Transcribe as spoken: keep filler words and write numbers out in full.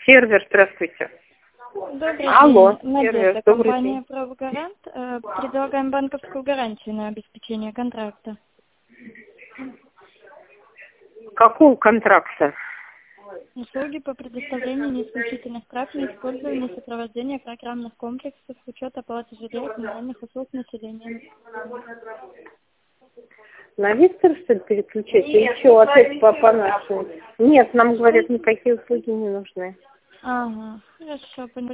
Сервер, здравствуйте. Добрый Алло, день. Надежда, сервер, добрый компания день. «Правогарант». Э, Предлагаем банковскую гарантию на обеспечение контракта. Какого контракта? Услуги по предоставлению неисключительных прав на использование и сопровождение программных комплексов, учет оплаты жилья и коммунальных услуг населения. На Виктор, что ли, переключать? И еще опять по, по нашему? Нет, нам говорят, никакие услуги не нужны. Ага, хорошо, поняла.